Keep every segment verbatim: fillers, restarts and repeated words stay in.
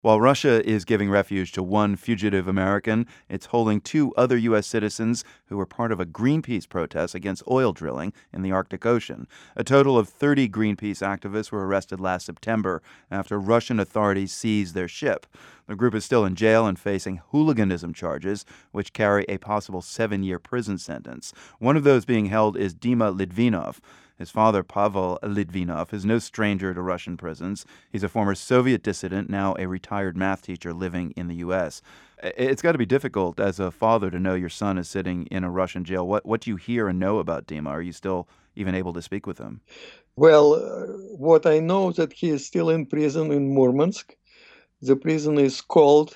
While Russia is giving refuge to one fugitive American, it's holding two other U S citizens who were part of a Greenpeace protest against oil drilling in the Arctic Ocean. A total of thirty Greenpeace activists were arrested last September after Russian authorities seized their ship. The group is still in jail and facing hooliganism charges, which carry a possible seven-year prison sentence. One of those being held is Dima Litvinov. His father, Pavel Litvinov, is no stranger to Russian prisons. He's a former Soviet dissident, now a retired math teacher living in the U S. It's got to be difficult as a father to know your son is sitting in a Russian jail. What what do you hear and know about Dima? Are you still even able to speak with him? Well, uh, what I know that he is still in prison in Murmansk. The prison is cold.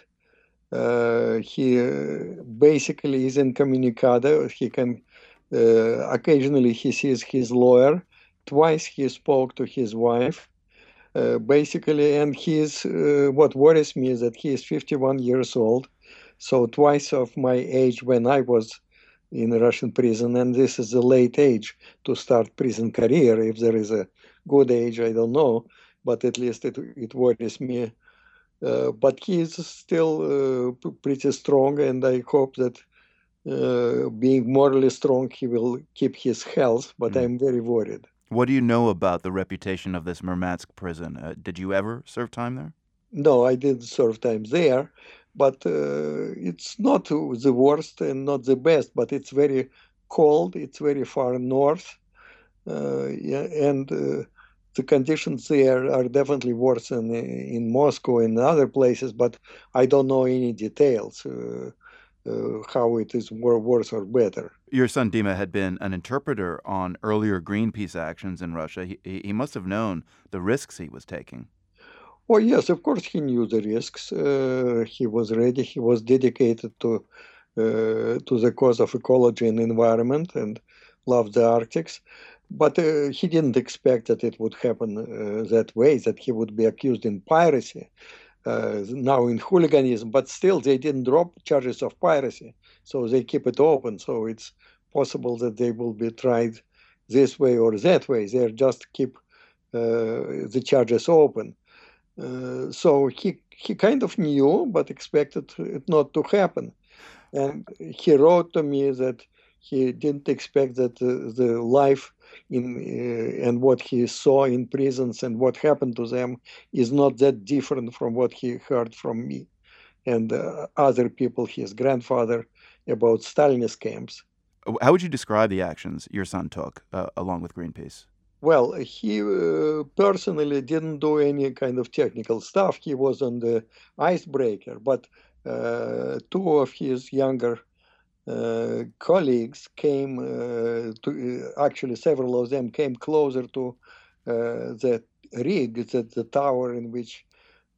Uh, he uh, basically is incommunicado. He can uh, occasionally he sees his lawyer. Twice he spoke to his wife. Uh, basically, and he is uh, what worries me is that he is fifty-one years old, so twice of my age when I was in a Russian prison, and this is a late age to start prison career. If there is a good age, I don't know, but at least it it worries me. Uh, but he is still uh, p- pretty strong, and I hope that uh, being morally strong, he will keep his health. But Mm. I'm very worried. What do you know about the reputation of this Murmansk prison? Uh, did you ever serve time there? No, I did serve time there, but uh, it's not the worst and not the best, but it's very cold, it's very far north, uh, yeah, and uh, the conditions there are definitely worse than in Moscow and other places, but I don't know any details, uh, uh, how it is more worse or better. Your son Dima had been an interpreter on earlier Greenpeace actions in Russia. He, he he must have known the risks he was taking. Oh, yes, of course he knew the risks. Uh, he was ready. He was dedicated to uh, to the cause of ecology and environment and loved the Arctics. But uh, he didn't expect that it would happen uh, that way, that he would be accused in piracy, uh, now in hooliganism. But still, they didn't drop charges of piracy, so they keep it open. So it's possible that they will be tried this way or that way. They just keep uh, the charges open. Uh, so he he kind of knew, but expected it not to happen. And he wrote to me that he didn't expect that the, the life in uh, and what he saw in prisons and what happened to them is not that different from what he heard from me and uh, other people, his grandfather, about Stalinist camps. How would you describe the actions your son took uh, along with Greenpeace? Well, he uh, personally didn't do any kind of technical stuff. He was on the icebreaker, but uh, two of his younger uh, colleagues came uh, to, uh, actually, several of them came closer to uh, the rig, the, the tower in which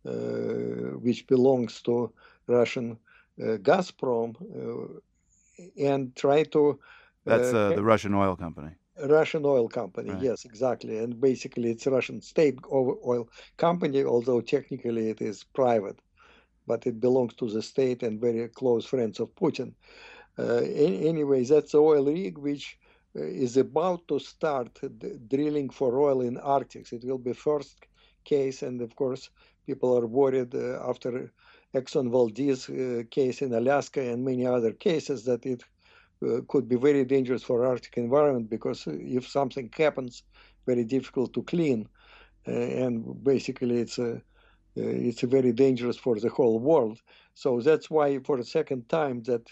uh, which belongs to Russian uh, Gazprom, uh, and try to That's uh, uh, the Russian oil company, Russian oil company, right? yes, exactly. And basically, it's a Russian state oil company, although technically it is private, but it belongs to the state and very close friends of Putin. Uh, anyway, that's the oil rig which uh, is about to start d- drilling for oil in Arctic. It will be first case, and of course, people are worried uh, after Exxon Valdez uh, case in Alaska and many other cases that it uh, could be very dangerous for Arctic environment because if something happens, very difficult to clean, uh, and basically it's a uh, it's very dangerous for the whole world. So that's why, for the second time, that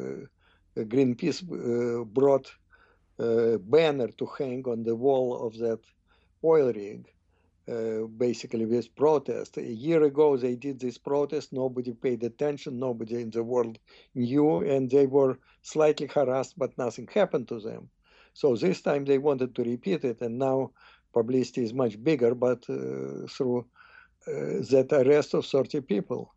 uh, Greenpeace uh, brought a banner to hang on the wall of that oil rig, uh, basically with protest. A year ago, they did this protest. Nobody paid attention. Nobody in the world knew, and they were slightly harassed, but nothing happened to them. So this time they wanted to repeat it, and now publicity is much bigger, but uh, through uh, that arrest of thirty people.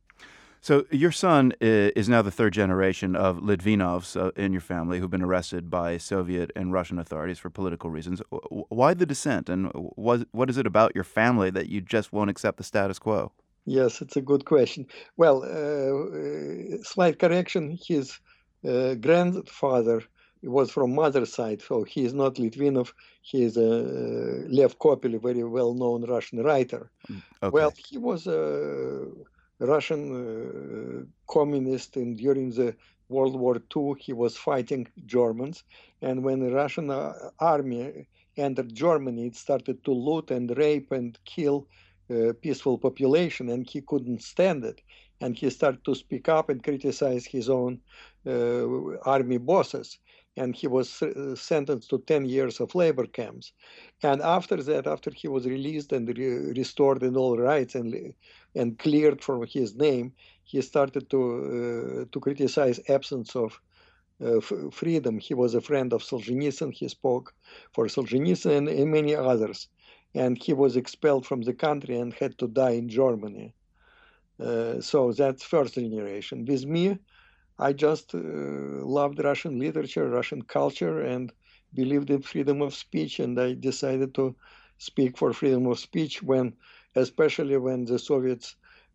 So your son i- is now the third generation of Litvinovs uh, in your family who've been arrested by Soviet and Russian authorities for political reasons. W- Why the dissent, and what what is it about your family that you just won't accept the status quo? Yes, it's a good question. Well, uh, uh, slight correction. His uh, grandfather he was from mother's side, so he is not Litvinov. He is a uh, Lev Kopel, a very well-known Russian writer. Well, Okay. he was a Russian uh, communist, and during the World War Two, he was fighting Germans. And when the Russian uh, army entered Germany, it started to loot and rape and kill uh, peaceful population, and he couldn't stand it. And he started to speak up and criticize his own uh, army bosses. And he was uh, sentenced to ten years of labor camps. And after that, after he was released and re- restored in all rights and and cleared from his name, he started to uh, to criticize absence of uh, f- freedom. He was a friend of Solzhenitsyn. He spoke for Solzhenitsyn and, and many others. And he was expelled from the country and had to die in Germany. Uh, so that's first generation. With me, I just uh, loved Russian literature, Russian culture, and believed in freedom of speech. And I decided to speak for freedom of speech when, especially when the Soviets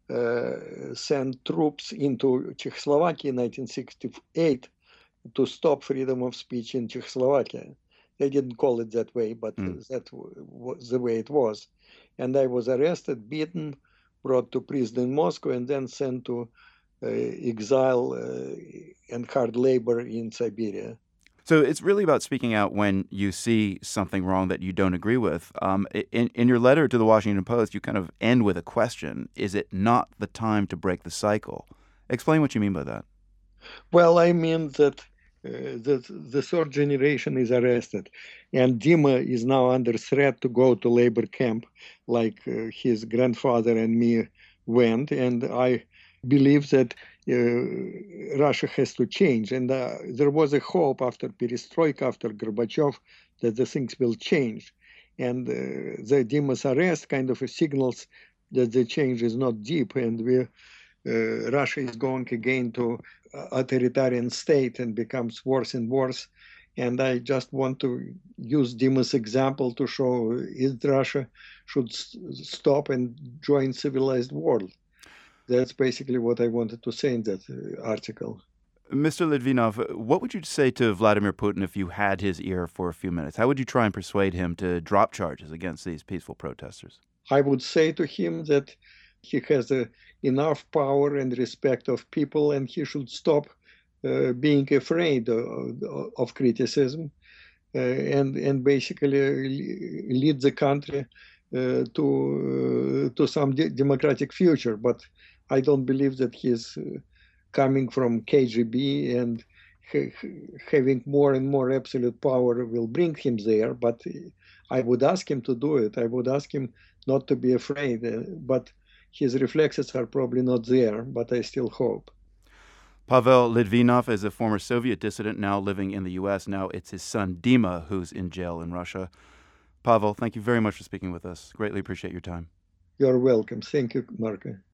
uh, sent troops into Czechoslovakia in nineteen sixty-eight to stop freedom of speech in Czechoslovakia. They didn't call it that way, but Mm. that was the way it was. And I was arrested, beaten, brought to prison in Moscow, and then sent to uh, exile uh, and hard labor in Siberia. So it's really about speaking out when you see something wrong that you don't agree with. Um, i- in, in your letter to the Washington Post, you kind of end with a question. Is it not the time to break the cycle? Explain what you mean by that. Well, I mean that uh, that the third generation is arrested, and Dima is now under threat to go to labor camp, like uh, his grandfather and me went. And I believe that uh, Russia has to change. And uh, there was a hope after Perestroika, after Gorbachev, that the things will change. And uh, the Dima's arrest kind of signals that the change is not deep, and we uh, Russia is going again to authoritarian state and becomes worse and worse. And I just want to use Dima's example to show if Russia should s- stop and join civilized world. That's basically what I wanted to say in that uh, article. Mister Litvinov, what would you say to Vladimir Putin if you had his ear for a few minutes? How would you try and persuade him to drop charges against these peaceful protesters? I would say to him that he has uh, enough power and respect of people, and he should stop uh, being afraid of, of criticism, uh, and and basically uh, lead the country uh, to uh, to some de- democratic future. But I don't believe that he's uh, coming from K G B and ha- having more and more absolute power will bring him there. But I would ask him to do it. I would ask him not to be afraid. Uh, but his reflexes are probably not there. But I still hope. Pavel Litvinov is a former Soviet dissident now living in the U S. Now it's his son Dima who's in jail in Russia. Pavel, thank you very much for speaking with us. Greatly appreciate your time. You're welcome. Thank you, Marco.